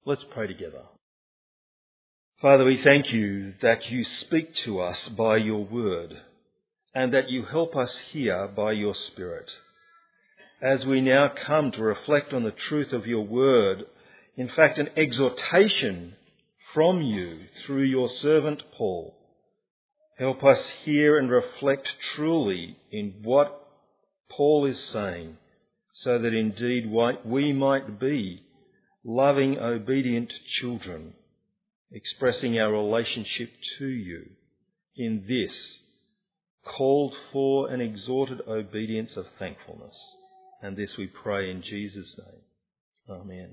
Let's pray together. Father, we thank you that you speak to us by your word and that you help us here by your Spirit. As we now come to reflect on the truth of your word, in fact, an exhortation from you through your servant Paul, help us hear and reflect truly in what Paul is saying, so that indeed we might be loving, obedient children, expressing our relationship to you in this called for and exhorted obedience of thankfulness. And this we pray in Jesus' name. Amen.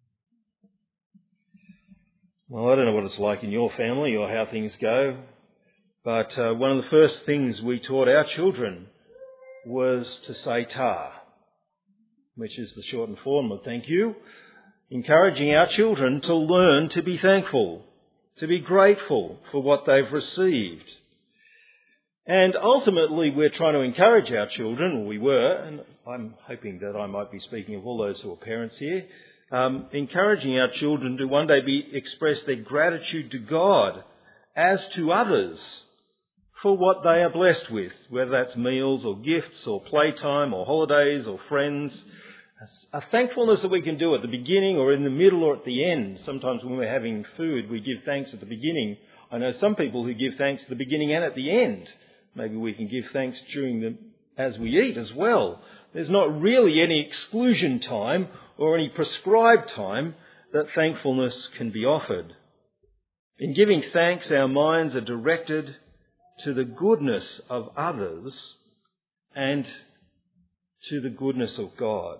Well, I don't know what it's like in your family or how things go, but one of the first things we taught our children was to say ta, which is the shortened form of thank you, encouraging our children to learn to be thankful, to be grateful for what they've received. And ultimately we're trying to encourage our children, or we were, and I'm hoping that I might be speaking of all those who are parents here, encouraging our children to one day express their gratitude to God as to others for what they are blessed with, whether that's meals or gifts or playtime or holidays or friends. A thankfulness that we can do at the beginning or in the middle or at the end. Sometimes when we're having food, we give thanks at the beginning. I know some people who give thanks at the beginning and at the end. Maybe we can give thanks as we eat as well. There's not really any exclusion time or any prescribed time that thankfulness can be offered. In giving thanks, our minds are directed to the goodness of others and to the goodness of God.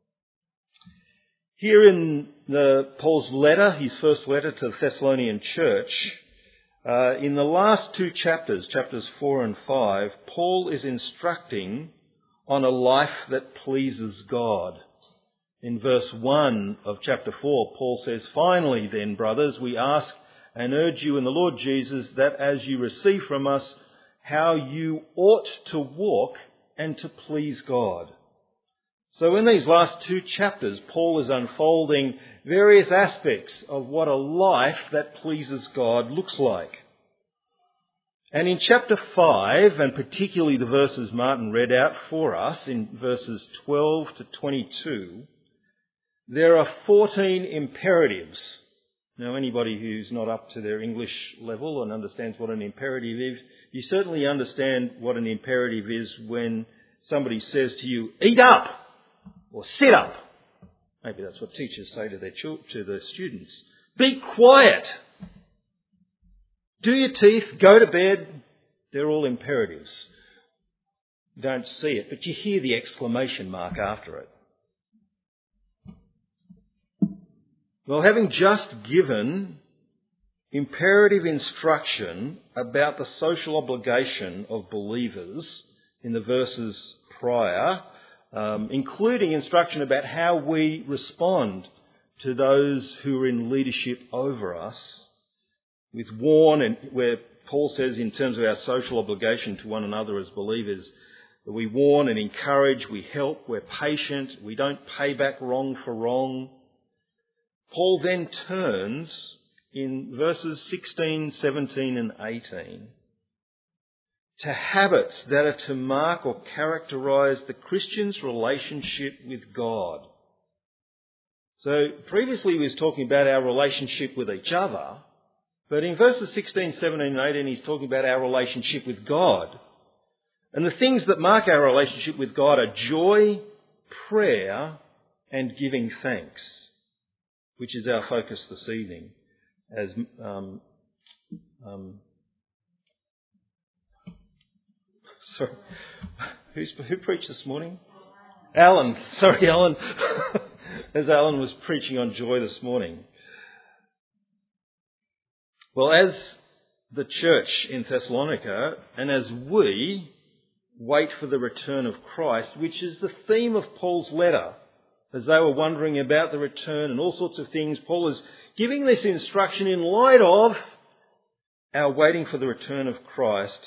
Here in Paul's letter, his first letter to the Thessalonian church, in the last two chapters, chapters 4 and 5, Paul is instructing on a life that pleases God. In verse 1 of chapter 4, Paul says, "Finally then, brothers, we ask and urge you in the Lord Jesus that as you receive from us, how you ought to walk and to please God." So in these last two chapters, Paul is unfolding various aspects of what a life that pleases God looks like. And in chapter 5, and particularly the verses Martin read out for us, in verses 12 to 22, there are 14 imperatives. Now, anybody who's not up to their English level and understands what an imperative is, you certainly understand what an imperative is when somebody says to you, "Eat up!" or "sit up." Maybe that's what teachers say to their students. "Be quiet." "Do your teeth," "go to bed." They're all imperatives. You don't see it, but you hear the exclamation mark after it. Well, having just given imperative instruction about the social obligation of believers in the verses prior, including instruction about how we respond to those who are in leadership over us, with warn, and where Paul says in terms of our social obligation to one another as believers, that we warn and encourage, we help, we're patient, we don't pay back wrong for wrong. Paul then turns in verses 16, 17 and 18 to habits that are to mark or characterise the Christian's relationship with God. So previously he was talking about our relationship with each other, but in verses 16, 17 and 18 he's talking about our relationship with God. And the things that mark our relationship with God are joy, prayer and giving thanks, which is our focus this evening. As sorry, who preached this morning? Alan. Sorry, Alan. As Alan was preaching on joy this morning. Well, as the church in Thessalonica, and as we wait for the return of Christ, which is the theme of Paul's letter, as they were wondering about the return and all sorts of things, Paul is giving this instruction in light of our waiting for the return of Christ.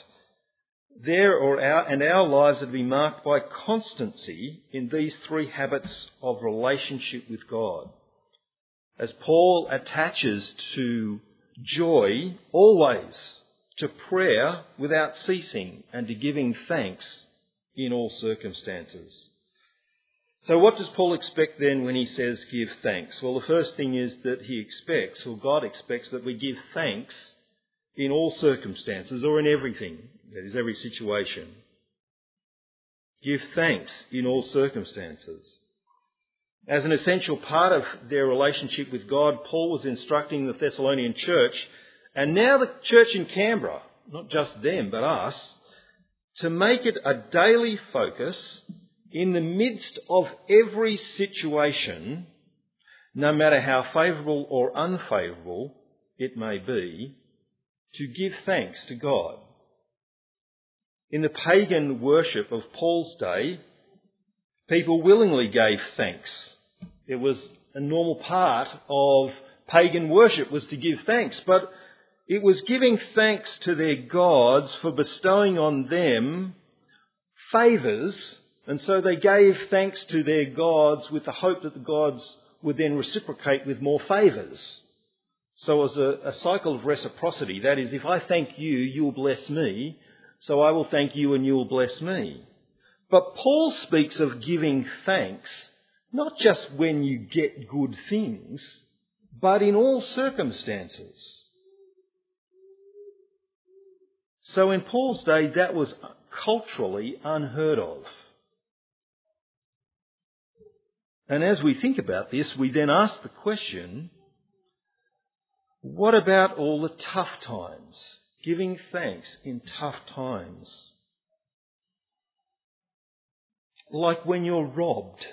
Our lives are to be marked by constancy in these three habits of relationship with God. as Paul attaches to joy always, to prayer without ceasing, and to giving thanks in all circumstances. So what does Paul expect then when he says give thanks? Well, the first thing is that he expects, or God expects, that we give thanks in all circumstances, or in everything, that is, every situation. Give thanks in all circumstances. As an essential part of their relationship with God, Paul was instructing the Thessalonian church, and now the church in Canberra, not just them but us, to make it a daily focus in the midst of every situation, no matter how favourable or unfavourable it may be, to give thanks to God. In the pagan worship of Paul's day, people willingly gave thanks. It was a normal part of pagan worship was to give thanks, but it was giving thanks to their gods for bestowing on them favours, and so they gave thanks to their gods with the hope that the gods would then reciprocate with more favours. So it was a cycle of reciprocity. That is, if I thank you, you'll bless me, so I will thank you and you will bless me. But Paul speaks of giving thanks not just when you get good things, but in all circumstances. So in Paul's day, that was culturally unheard of. And as we think about this, we then ask the question, what about all the tough times? Giving thanks in tough times. Like when you're robbed.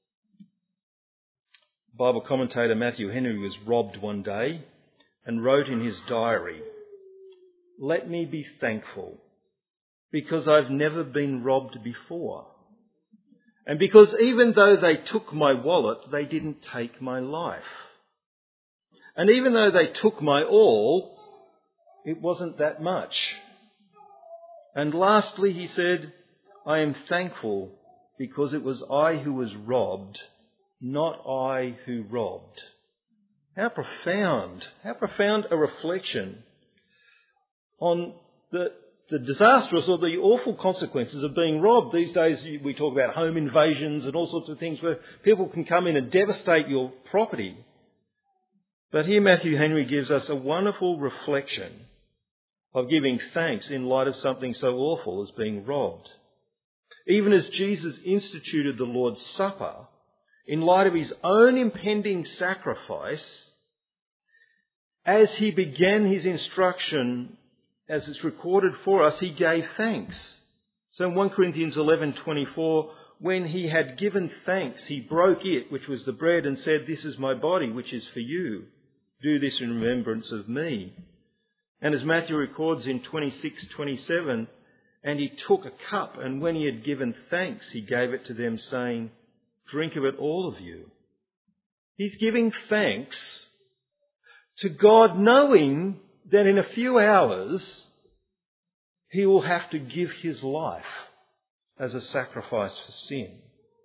Bible commentator Matthew Henry was robbed one day and wrote in his diary, "Let me be thankful because I've never been robbed before. And because even though they took my wallet, they didn't take my life. And even though they took my all, it wasn't that much. And lastly, he said, I am thankful because it was I who was robbed, not I who robbed." How profound a reflection on the disastrous or the awful consequences of being robbed. These days we talk about home invasions and all sorts of things where people can come in and devastate your property. But here Matthew Henry gives us a wonderful reflection of giving thanks in light of something so awful as being robbed. Even as Jesus instituted the Lord's Supper, in light of his own impending sacrifice, as he began his instruction, as it's recorded for us, he gave thanks. So in 1 Corinthians 11:24, when he had given thanks, he broke it, which was the bread, and said, "This is my body, which is for you. Do this in remembrance of me." And as Matthew records in 26:27, and he took a cup, and when he had given thanks, he gave it to them, saying, "Drink of it, all of you." He's giving thanks to God, knowing that in a few hours he will have to give his life as a sacrifice for sin.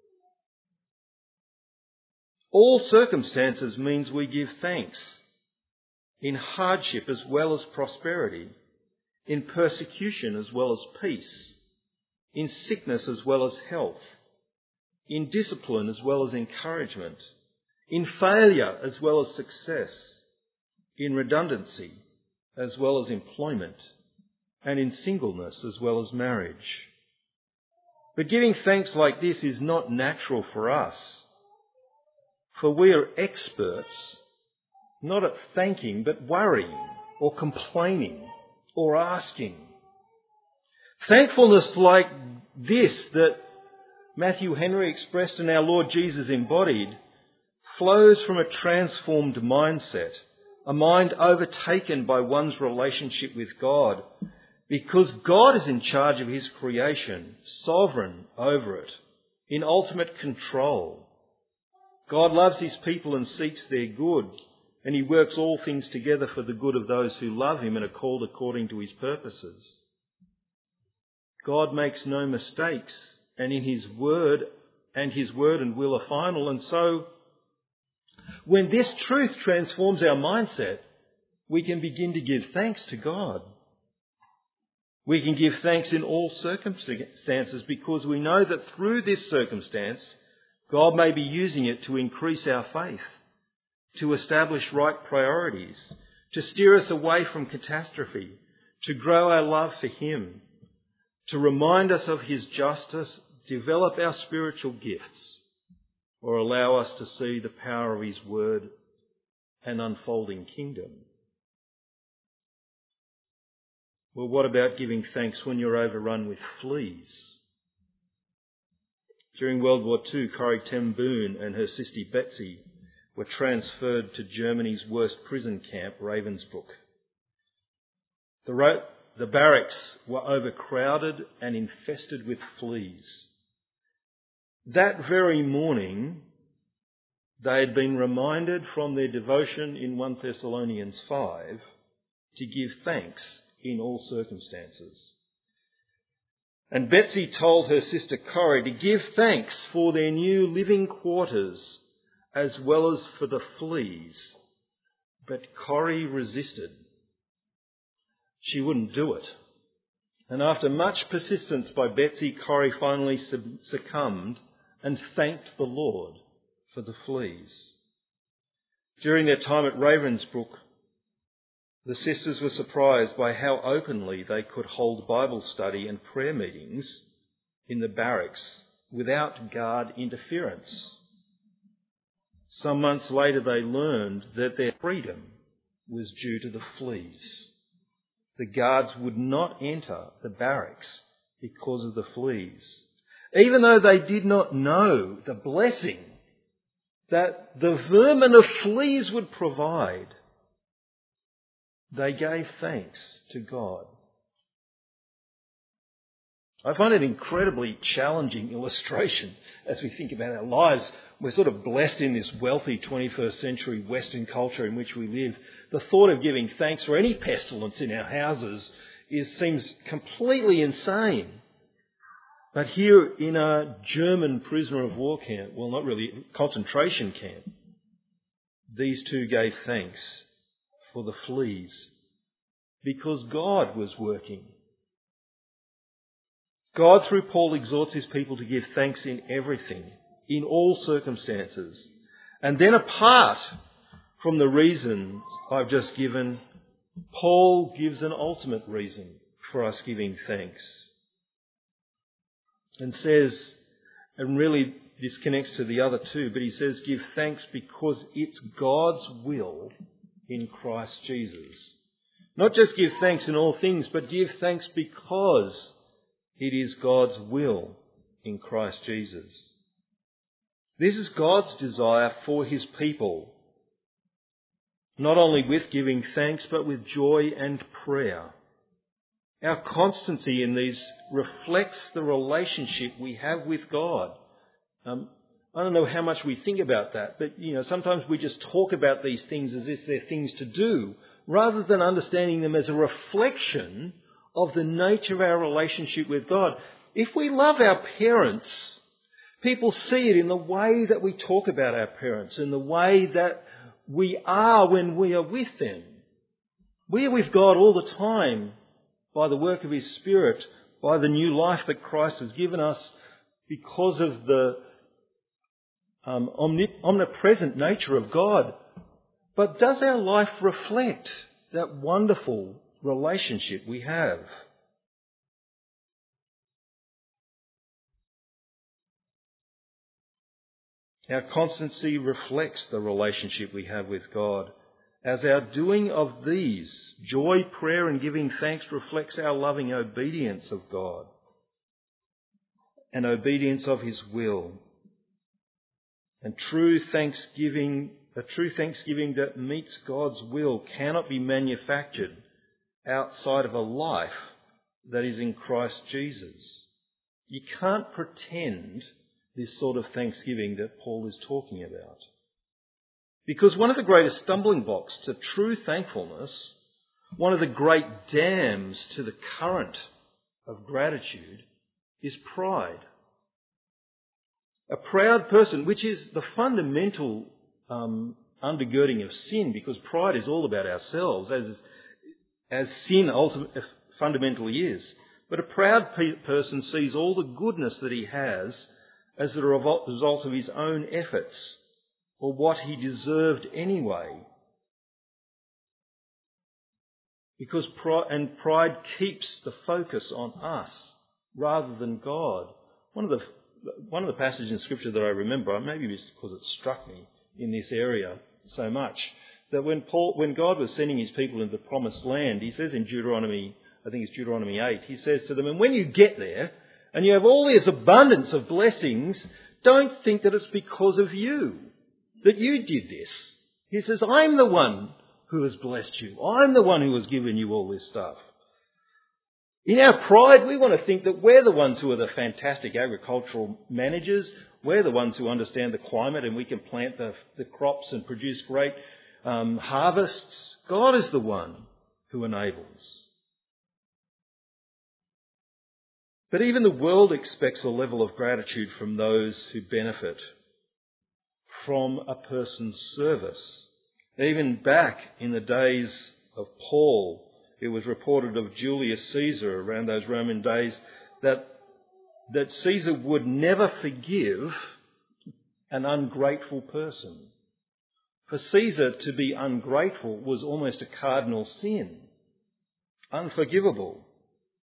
All circumstances means we give thanks in hardship as well as prosperity, in persecution as well as peace, in sickness as well as health, in discipline as well as encouragement, in failure as well as success, in redundancy as well as employment, and in singleness as well as marriage. But giving thanks like this is not natural for us, for we are experts not at thanking but worrying or complaining or asking. Thankfulness like this that Matthew Henry expressed and our Lord Jesus embodied flows from a transformed mindset, a mind overtaken by one's relationship with God, because God is in charge of his creation, sovereign over it, in ultimate control. God loves his people and seeks their good, and he works all things together for the good of those who love him and are called according to his purposes. God makes no mistakes, and in his word and will are final, and so When this truth transforms our mindset, we can begin to give thanks to God. We can give thanks in all circumstances because we know that through this circumstance, God may be using it to increase our faith, to establish right priorities, to steer us away from catastrophe, to grow our love for Him, to remind us of His justice, develop our spiritual gifts, or allow us to see the power of His word and unfolding kingdom. Well, what about giving thanks when you're overrun with fleas? During World War II, Corrie ten Boom and her sister Betsy were transferred to Germany's worst prison camp, Ravensbrück. The barracks were overcrowded and infested with fleas. That very morning, they had been reminded from their devotion in 1 Thessalonians 5 to give thanks in all circumstances. And Betsy told her sister Corrie to give thanks for their new living quarters as well as for the fleas. But Corrie resisted. She wouldn't do it. And after much persistence by Betsy, Corrie finally succumbed and thanked the Lord for the fleas. During their time at Ravensbrück, the sisters were surprised by how openly they could hold Bible study and prayer meetings in the barracks without guard interference. Some months later, they learned that their freedom was due to the fleas. The guards would not enter the barracks because of the fleas, even though they did not know the blessing that the vermin of fleas would provide. They gave thanks to God. I find it an incredibly challenging illustration as we think about our lives. We're sort of blessed in this wealthy 21st century Western culture in which we live. The thought of giving thanks for any pestilence in our houses seems completely insane. But here in a German prisoner of war camp, well, not really, concentration camp, these two gave thanks for the fleas because God was working. God, through Paul, exhorts his people to give thanks in everything, in all circumstances. And then apart from the reasons I've just given, Paul gives an ultimate reason for us giving thanks. And says, and really this connects to the other two, but he says give thanks because it's God's will in Christ Jesus. Not just give thanks in all things, but give thanks because it is God's will in Christ Jesus. This is God's desire for his people, not only with giving thanks, but with joy and prayer. Our constancy in these reflects the relationship we have with God. I don't know how much we think about that, but sometimes we just talk about these things as if they're things to do, rather than understanding them as a reflection of the nature of our relationship with God. If we love our parents, people see it in the way that we talk about our parents, in the way that we are when we are with them. We are with God all the time by the work of his Spirit, by the new life that Christ has given us because of the omnipresent nature of God. But does our life reflect that wonderful relationship we have? Our constancy reflects the relationship we have with God, as our doing of these, joy, prayer and giving thanks, reflects our loving obedience of God and obedience of his will. And a true thanksgiving that meets God's will cannot be manufactured outside of a life that is in Christ Jesus. You can't pretend this sort of thanksgiving that Paul is talking about. Because one of the greatest stumbling blocks to true thankfulness, one of the great dams to the current of gratitude, is pride. A proud person, which is the fundamental undergirding of sin, because pride is all about ourselves, as sin fundamentally is. But a proud person sees all the goodness that he has as the result of his own efforts, or what he deserved anyway. Because pride keeps the focus on us rather than God. One of the passages in Scripture that I remember, maybe it's because it struck me in this area so much, that when God was sending his people into the promised land, he says in Deuteronomy 8, he says to them, and when you get there and you have all this abundance of blessings, don't think that it's because of you that you did this. He says, I'm the one who has blessed you. I'm the one who has given you all this stuff. In our pride, we want to think that we're the ones who are the fantastic agricultural managers. We're the ones who understand the climate and we can plant the crops and produce great harvests. God is the one who enables. But even the world expects a level of gratitude from those who benefit from a person's service. Even back in the days of Paul, it was reported of Julius Caesar around those Roman days that Caesar would never forgive an ungrateful person. For Caesar to be ungrateful was almost a cardinal sin, unforgivable.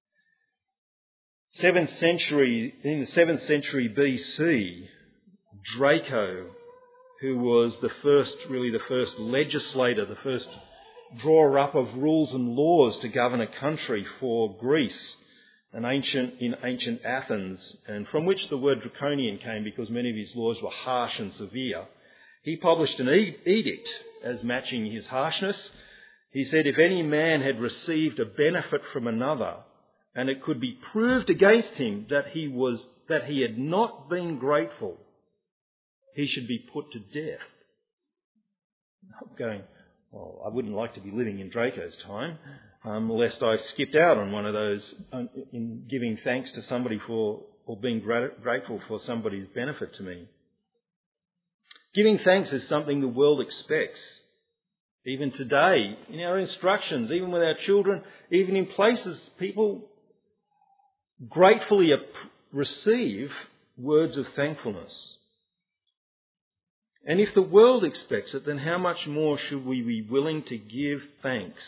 In the 7th century BC, Draco, who was the first legislator, the first drawer up of rules and laws to govern a country for Greece in ancient Athens, and from which the word draconian came because many of his laws were harsh and severe. He published an edict as matching his harshness. He said if any man had received a benefit from another, and it could be proved against him that he had not been grateful, he should be put to death. I'm going, well, I wouldn't like to be living in Draco's time, lest I skipped out on one of those in giving thanks to somebody or being grateful for somebody's benefit to me. Giving thanks is something the world expects. Even today, in our instructions, even with our children, even in places, people gratefully receive words of thankfulness. And if the world expects it, then how much more should we be willing to give thanks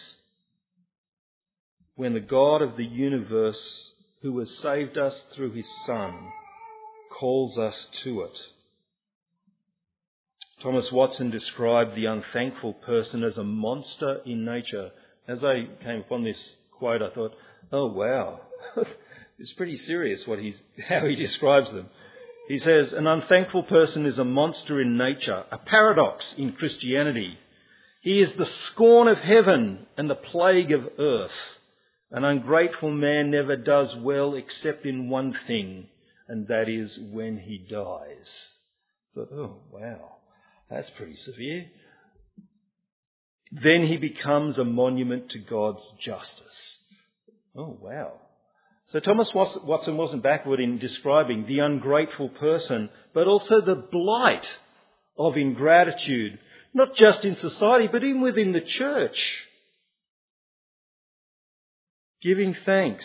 when the God of the universe, who has saved us through his Son, calls us to it? Thomas Watson described the unthankful person as a monster in nature. As I came upon this quote, I thought, oh wow, it's pretty serious how he describes them. He says, an unthankful person is a monster in nature, a paradox in Christianity. He is the scorn of heaven and the plague of earth. An ungrateful man never does well except in one thing, and that is when he dies. But, oh, wow, that's pretty severe. Then he becomes a monument to God's justice. Oh, wow. So Thomas Watson wasn't backward in describing the ungrateful person, but also the blight of ingratitude, not just in society, but even within the church. Giving thanks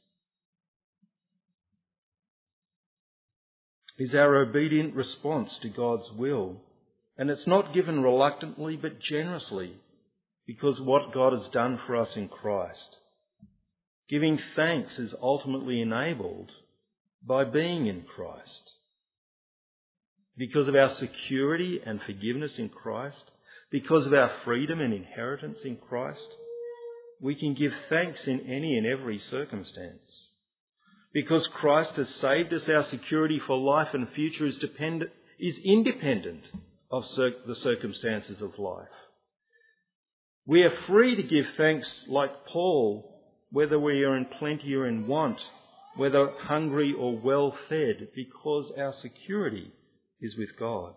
is our obedient response to God's will. And it's not given reluctantly, but generously, because of what God has done for us in Christ. Giving thanks is ultimately enabled by being in Christ. Because of our security and forgiveness in Christ, because of our freedom and inheritance in Christ, we can give thanks in any and every circumstance. Because Christ has saved us, our security for life and future is independent of the circumstances of life. We are free to give thanks like Paul, whether we are in plenty or in want, whether hungry or well fed, because our security is with God.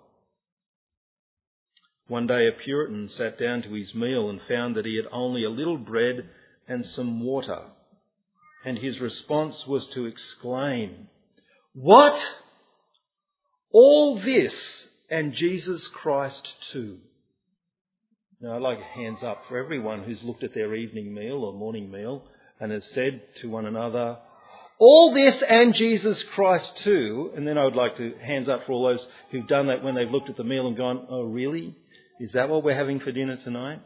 One day a Puritan sat down to his meal and found that he had only a little bread and some water. And his response was to exclaim, "What? All this and Jesus Christ too?" Now, I'd like hands up for everyone who's looked at their evening meal or morning meal and has said to one another, all this and Jesus Christ too. And then I would like to hands up for all those who've done that when they've looked at the meal and gone, oh, really? Is that what we're having for dinner tonight?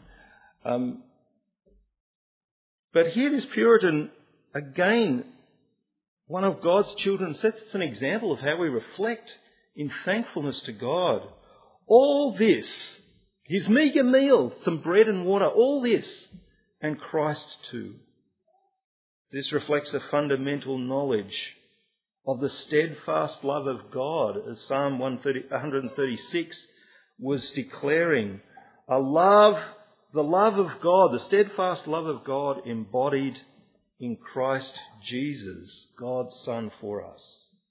But here this Puritan, again, one of God's children, sets us an example of how we reflect in thankfulness to God. All this, his meagre meal, some bread and water, all this, and Christ too. This reflects a fundamental knowledge of the steadfast love of God, as Psalm 136 was declaring. The love of God, the steadfast love of God embodied in Christ Jesus, God's Son for us.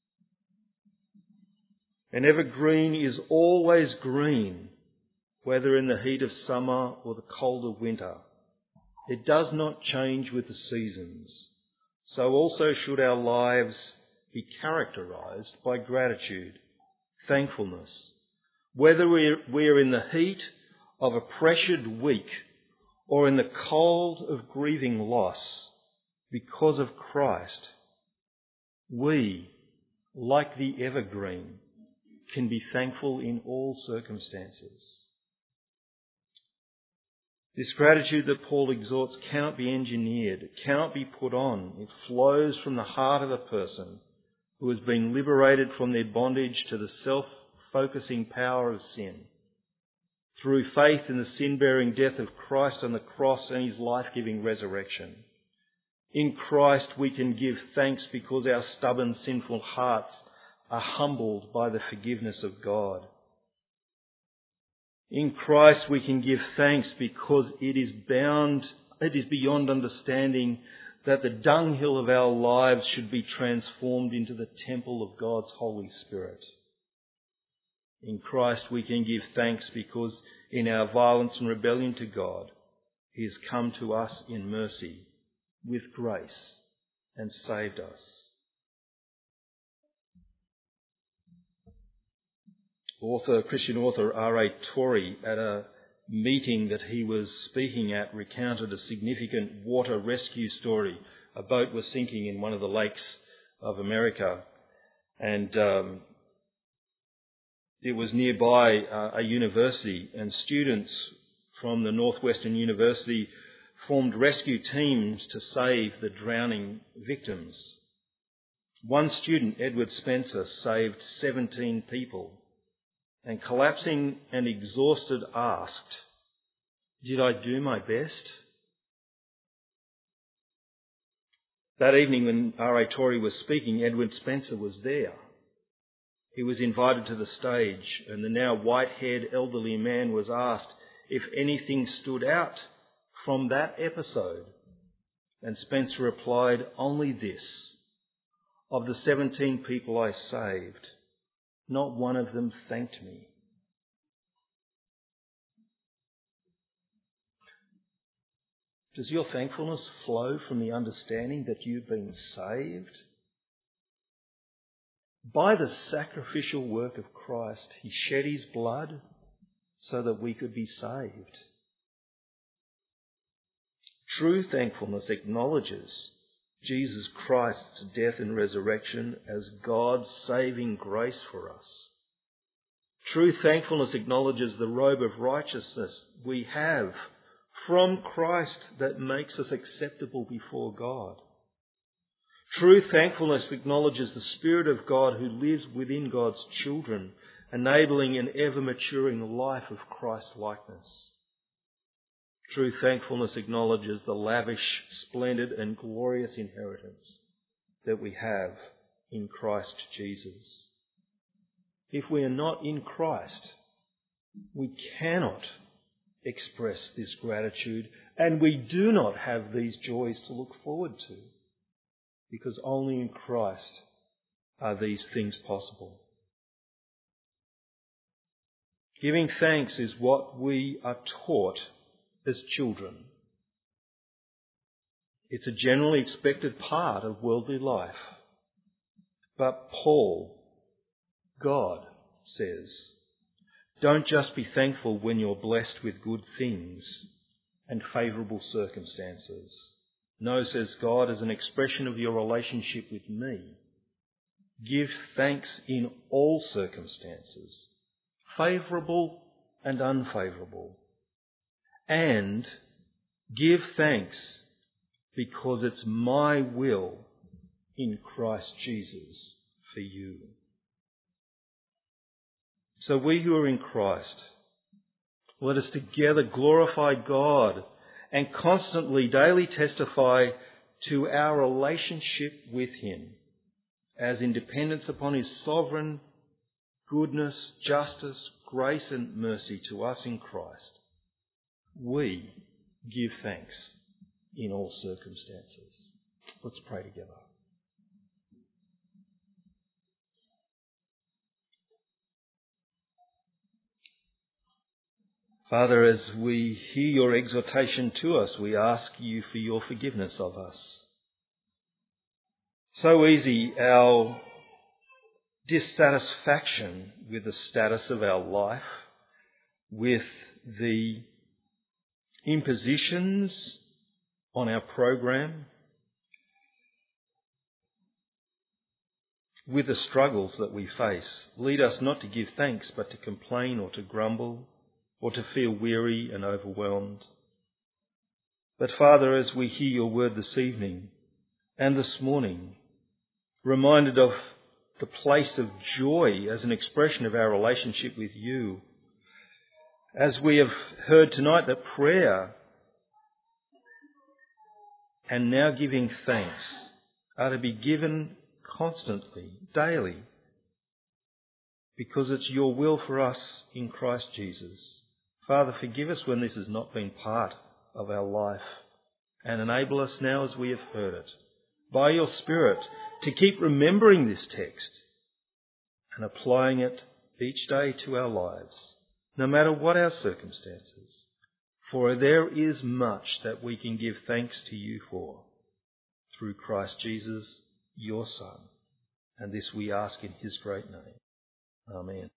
An evergreen is always green, whether in the heat of summer or the cold of winter. It does not change with the seasons. So also should our lives be characterised by gratitude, thankfulness. Whether we're in the heat of a pressured week or in the cold of grieving loss, because of Christ, we, like the evergreen, can be thankful in all circumstances. This gratitude that Paul exhorts cannot be engineered, it cannot be put on. It flows from the heart of a person who has been liberated from their bondage to the self-focusing power of sin. Through faith in the sin-bearing death of Christ on the cross and his life-giving resurrection. In Christ we can give thanks because our stubborn, sinful hearts are humbled by the forgiveness of God. In Christ we can give thanks because it is beyond understanding that the dunghill of our lives should be transformed into the temple of God's Holy Spirit. In Christ we can give thanks because in our violence and rebellion to God, he has come to us in mercy, with grace, and saved us. Christian author R.A. Torrey, at a meeting that he was speaking at, recounted a significant water rescue story. A boat was sinking in one of the lakes of America, and it was nearby a university, and students from the Northwestern University formed rescue teams to save the drowning victims. One student, Edward Spencer, saved 17 people, and collapsing and exhausted asked, "Did I do my best?" That evening when R.A. Torrey was speaking, Edward Spencer was there. He was invited to the stage, and the now white-haired elderly man was asked if anything stood out from that episode. And Spencer replied, "Only this. Of the 17 people I saved, not one of them thanked me." Does your thankfulness flow from the understanding that you've been saved? By the sacrificial work of Christ, he shed his blood so that we could be saved. True thankfulness acknowledges Jesus Christ's death and resurrection as God's saving grace for us. True thankfulness acknowledges the robe of righteousness we have from Christ that makes us acceptable before God. True thankfulness acknowledges the Spirit of God who lives within God's children, enabling an ever-maturing life of Christ-likeness. True thankfulness acknowledges the lavish, splendid and glorious inheritance that we have in Christ Jesus. If we are not in Christ, we cannot express this gratitude, and we do not have these joys to look forward to, because only in Christ are these things possible. Giving thanks is what we are taught as children. It's a generally expected part of worldly life. But Paul, God, says, Don't just be thankful when you're blessed with good things and favourable circumstances. No, says God, as an expression of your relationship with me, give thanks in all circumstances, favourable and unfavourable. And give thanks because it's my will in Christ Jesus for you. So we who are in Christ, let us together glorify God and constantly, daily testify to our relationship with Him as in dependence upon His sovereign goodness, justice, grace and mercy to us in Christ. We give thanks in all circumstances. Let's pray together. Father, as we hear your exhortation to us, we ask you for your forgiveness of us. So easy our dissatisfaction with the status of our life, with the impositions on our program, with the struggles that we face, lead us not to give thanks but to complain or to grumble or to feel weary and overwhelmed. But Father, as we hear your word this evening and this morning, reminded of the place of joy as an expression of our relationship with you, as we have heard tonight that prayer and now giving thanks are to be given constantly, daily, because it's your will for us in Christ Jesus. Father, forgive us when this has not been part of our life, and enable us now as we have heard it, by your Spirit, to keep remembering this text and applying it each day to our lives, no matter what our circumstances. For there is much that we can give thanks to you for, through Christ Jesus, your Son. And this we ask in his great name. Amen.